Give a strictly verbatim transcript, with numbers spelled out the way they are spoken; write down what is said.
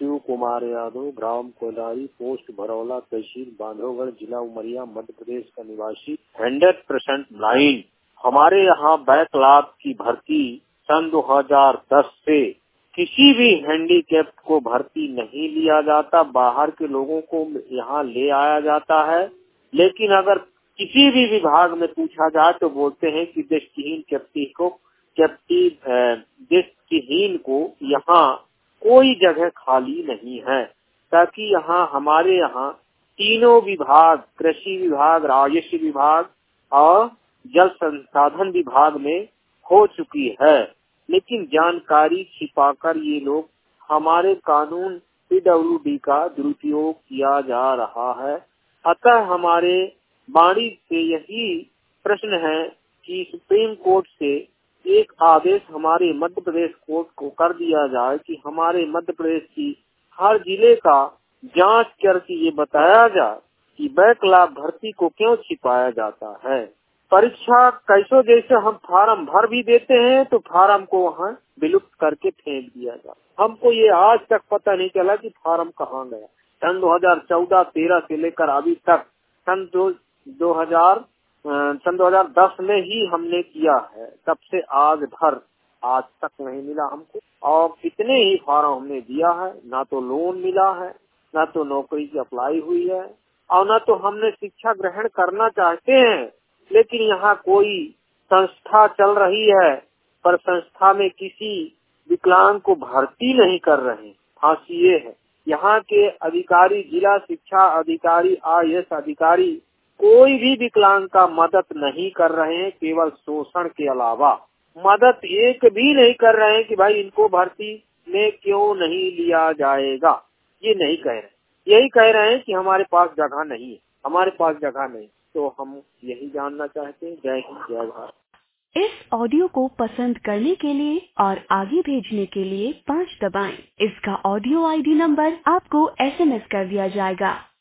शिव कुमार यादव, ग्राम कोलारी, पोस्ट भरौला, तहसील बांधवगढ़, जिला उमरिया, मध्य प्रदेश का निवासी, हंड्रेड परसेंट ब्लाइंड। हमारे यहाँ बैकलॉग की भर्ती सन दो हज़ार दस से किसी भी हैंडीकैप को भर्ती नहीं लिया जाता, बाहर के लोगों को यहाँ ले आया जाता है। लेकिन अगर किसी भी विभाग में पूछा जाए तो बोलते हैं कि दृष्टिहीन कैप्टी को कैप्टी दृष्टिहीन को यहाँ कोई जगह खाली नहीं है, ताकि यहाँ हमारे यहाँ तीनों विभाग, कृषि विभाग, राजस्व विभाग और जल संसाधन विभाग में हो चुकी है। लेकिन जानकारी छिपाकर ये लोग हमारे कानून पीडब्ल्यूडी का दुरुपयोग किया जा रहा है। अतः हमारे वाणी से यही प्रश्न है कि सुप्रीम कोर्ट से एक आदेश हमारे मध्य प्रदेश कोर्ट को कर दिया जाए कि हमारे मध्य प्रदेश की हर जिले का जांच करके ये बताया जाए कि बैकलॉग भर्ती को क्यों छिपाया जाता है। परीक्षा कैसो जैसे हम फार्म भर भी देते हैं तो फार्म को वहाँ विलुप्त करके फेंक दिया जाता। हमको ये आज तक पता नहीं चला कि फार्म कहाँ गया। सन दो हज़ार चौदह तेरह से लेकर अभी तक सन दो दो हजार सन दो हज़ार दस में ही हमने किया है, तब से आज भर आज तक नहीं मिला हमको। और कितने ही फार्म हमने दिया है, ना तो लोन मिला है, ना तो नौकरी की अप्लाई हुई है, और ना तो हमने शिक्षा ग्रहण करना चाहते हैं। लेकिन यहाँ कोई संस्था चल रही है पर संस्था में किसी विकलांग को भर्ती नहीं कर रहे। फांसी ये है, यहाँ के अधिकारी, जिला शिक्षा अधिकारी, आई ए एस अधिकारी कोई भी विकलांग का मदद नहीं कर रहे हैं, केवल शोषण के अलावा मदद एक भी नहीं कर रहे हैं कि भाई इनको भर्ती में क्यों नहीं लिया जाएगा। ये नहीं कह रहे, यही कह रहे हैं कि हमारे पास जगह नहीं है, हमारे पास जगह नहीं। तो हम यही जानना चाहते हैं। जय हिंद, जय भारत। इस ऑडियो को पसंद करने के लिए और आगे भेजने के लिए पाँच दबाएं। इसका ऑडियो आई डी नंबर आपको एस एम एस कर दिया जाएगा।